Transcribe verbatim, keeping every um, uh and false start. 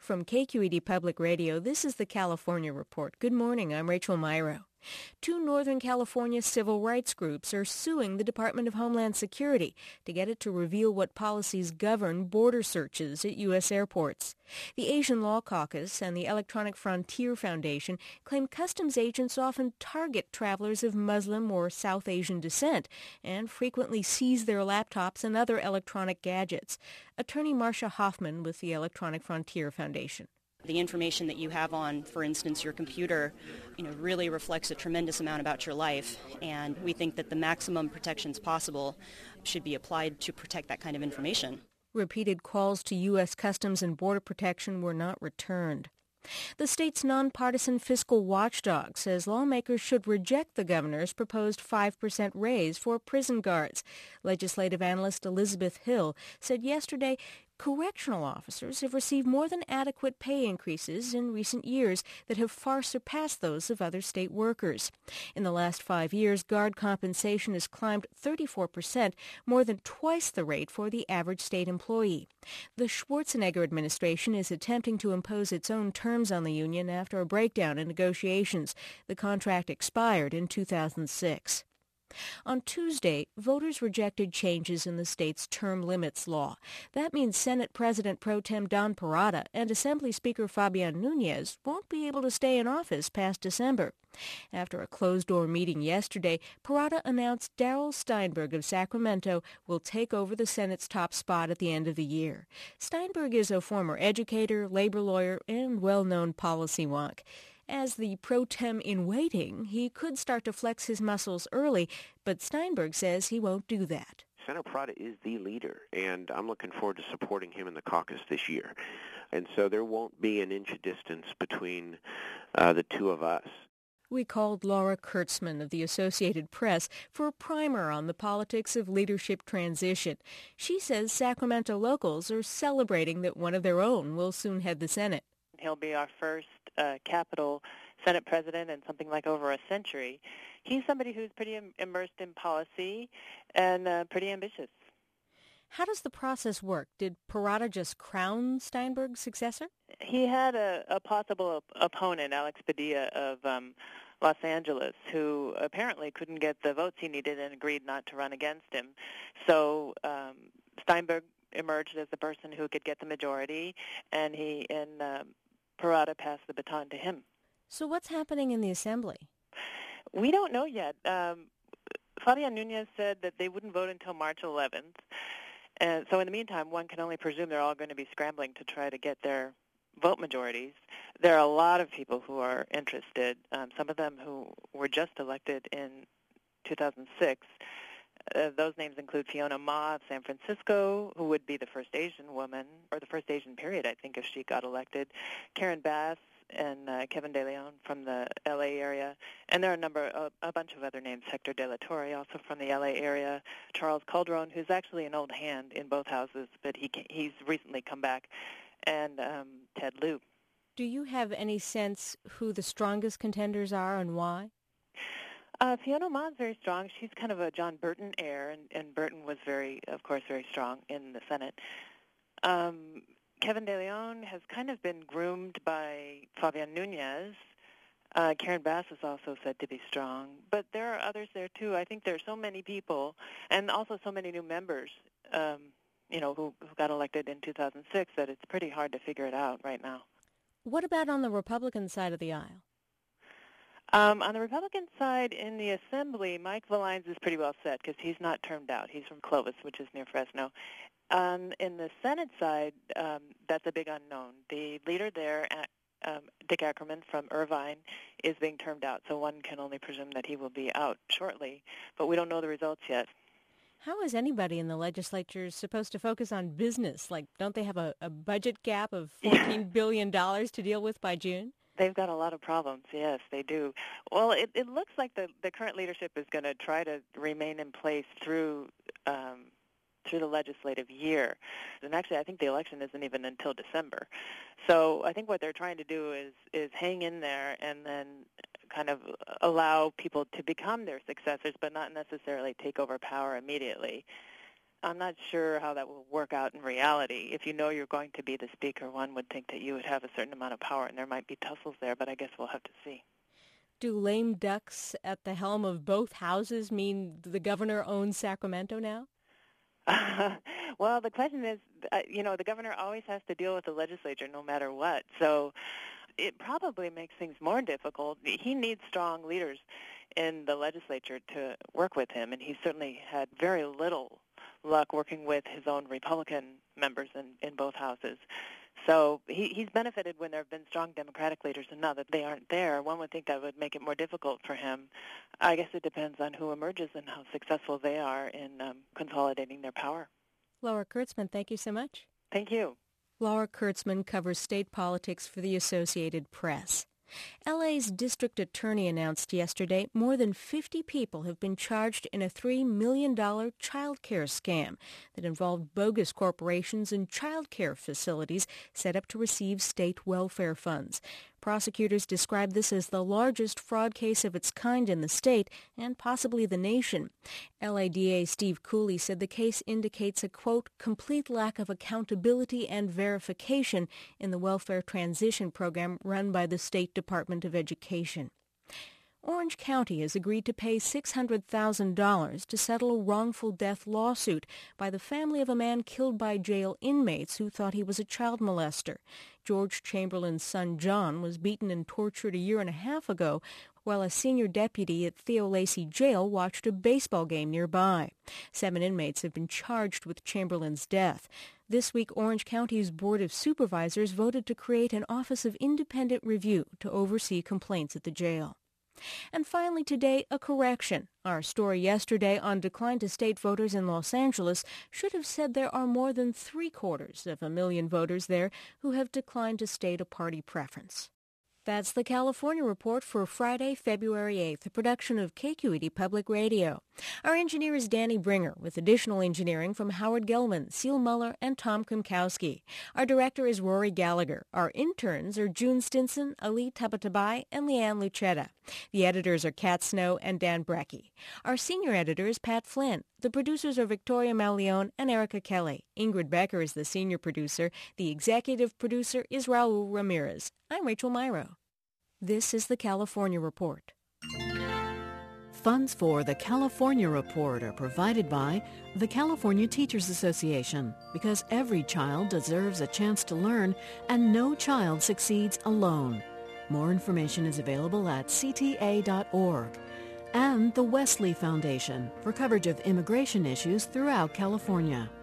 From K Q E D Public Radio, this is the California Report. Good morning, I'm Rachel Myro. Two Northern California civil rights groups are suing the Department of Homeland Security to get it to reveal what policies govern border searches at U S airports. The Asian Law Caucus and the Electronic Frontier Foundation claim customs agents often target travelers of Muslim or South Asian descent and frequently seize their laptops and other electronic gadgets. Attorney Marcia Hoffman with the Electronic Frontier Foundation. The information that you have on, for instance, your computer, you know, really reflects a tremendous amount about your life, and we think that the maximum protections possible should be applied to protect that kind of information. Repeated calls to U S Customs and Border Protection were not returned. The state's nonpartisan fiscal watchdog says lawmakers should reject the governor's proposed five percent raise for prison guards. Legislative analyst Elizabeth Hill said yesterday correctional officers have received more than adequate pay increases in recent years that have far surpassed those of other state workers. In the last five years, guard compensation has climbed thirty-four percent, more than twice the rate for the average state employee. The Schwarzenegger administration is attempting to impose its own terms on the union after a breakdown in negotiations. The contract expired in two thousand six. On Tuesday, voters rejected changes in the state's term limits law. That means Senate President Pro Tem Don Parada and Assembly Speaker Fabian Nunez won't be able to stay in office past December. After a closed-door meeting yesterday, Parada announced Darrell Steinberg of Sacramento will take over the Senate's top spot at the end of the year. Steinberg is a former educator, labor lawyer, and well-known policy wonk. As the pro tem in waiting, he could start to flex his muscles early, but Steinberg says he won't do that. Senator Parada is the leader, and I'm looking forward to supporting him in the caucus this year. And so there won't be an inch of distance between uh, the two of us. We called Laura Kurtzman of the Associated Press for a primer on the politics of leadership transition. She says Sacramento locals are celebrating that one of their own will soon head the Senate. He'll be our first uh, Capitol Senate president in something like over a century. He's somebody who's pretty im- immersed in policy and uh, pretty ambitious. How does the process work? Did Parada just crown Steinberg's successor? He had a, a possible op- opponent, Alex Padilla of um, Los Angeles, who apparently couldn't get the votes he needed and agreed not to run against him. So um, Steinberg emerged as the person who could get the majority, and he and um, Parada passed the baton to him. So what's happening in the Assembly? We don't know yet. Um, Fabian Nunez said that they wouldn't vote until March eleventh. And so in the meantime, one can only presume they're all going to be scrambling to try to get their vote majorities. There are a lot of people who are interested, um, some of them who were just elected in two thousand six. Uh, those names include Fiona Ma of San Francisco, who would be the first Asian woman, or the first Asian period, I think, if she got elected, Karen Bass and uh, Kevin De Leon from the L A area. And there are a number, uh, a bunch of other names, Hector De La Torre, also from the L A area, Charles Calderon, who's actually an old hand in both houses, but he he's recently come back, and um, Ted Lieu. Do you have any sense who the strongest contenders are and why? Uh, Fiona Ma is very strong. She's kind of a John Burton heir, and, and Burton was very, of course, very strong in the Senate. Um, Kevin De Leon has kind of been groomed by Fabian Nunez. Uh, Karen Bass is also said to be strong, but there are others there too. I think there are so many people, and also so many new members, um, you know, who, who got elected in two thousand six that it's pretty hard to figure it out right now. What about on the Republican side of the aisle? Um, on the Republican side in the Assembly, Mike Valines is pretty well set because he's not termed out. He's from Clovis, which is near Fresno. Um, in the Senate side, um, that's a big unknown. The leader there, um, Dick Ackerman from Irvine, is being termed out, so one can only presume that he will be out shortly, but we don't know the results yet. How is anybody in the legislature supposed to focus on business? Like, don't they have a, a budget gap of fourteen billion dollars to deal with by June? They've got a lot of problems, yes, they do. Well, it, it looks like the, the current leadership is going to try to remain in place through um, through the legislative year. And actually, I think the election isn't even until December. So I think what they're trying to do is, is hang in there and then kind of allow people to become their successors, but not necessarily take over power immediately. I'm not sure how that will work out in reality. If you know you're going to be the speaker, one would think that you would have a certain amount of power, and there might be tussles there, but I guess we'll have to see. Do lame ducks at the helm of both houses mean the governor owns Sacramento now? Uh, well, the question is, uh, you know, the governor always has to deal with the legislature no matter what. So it probably makes things more difficult. He needs strong leaders in the legislature to work with him, and he certainly had very little luck working with his own Republican members in, in both houses. So he, he's benefited when there have been strong Democratic leaders, and now that they aren't there, one would think that would make it more difficult for him. I guess it depends on who emerges and how successful they are in um, consolidating their power. Laura Kurtzman, thank you so much. Thank you. Laura Kurtzman covers state politics for the Associated Press. L A's district attorney announced yesterday more than fifty people have been charged in a three million dollars child care scam that involved bogus corporations and child care facilities set up to receive state welfare funds. Prosecutors describe this as the largest fraud case of its kind in the state and possibly the nation. L A D A Steve Cooley said the case indicates a, quote, complete lack of accountability and verification in the welfare transition program run by the State Department of Education. Orange County has agreed to pay six hundred thousand dollars to settle a wrongful death lawsuit by the family of a man killed by jail inmates who thought he was a child molester. George Chamberlain's son John was beaten and tortured a year and a half ago while a senior deputy at Theo Lacey Jail watched a baseball game nearby. Seven inmates have been charged with Chamberlain's death. This week, Orange County's Board of Supervisors voted to create an Office of Independent Review to oversee complaints at the jail. And finally today, a correction. Our story yesterday on decline to state voters in Los Angeles should have said there are more than three-quarters of a million voters there who have declined to state a party preference. That's the California Report for Friday, February eighth, a production of K Q E D Public Radio. Our engineer is Danny Bringer, with additional engineering from Howard Gelman, Seal Muller, and Tom Krimkowski. Our director is Rory Gallagher. Our interns are June Stinson, Ali Tabatabai, and Leanne Lucetta. The editors are Kat Snow and Dan Brecky. Our senior editor is Pat Flynn. The producers are Victoria Malione and Erica Kelly. Ingrid Becker is the senior producer. The executive producer is Raul Ramirez. I'm Rachel Myrow. This is the California Report. Funds for the California Report are provided by the California Teachers Association, because every child deserves a chance to learn and no child succeeds alone. More information is available at c t a dot org. And the Wesley Foundation for coverage of immigration issues throughout California.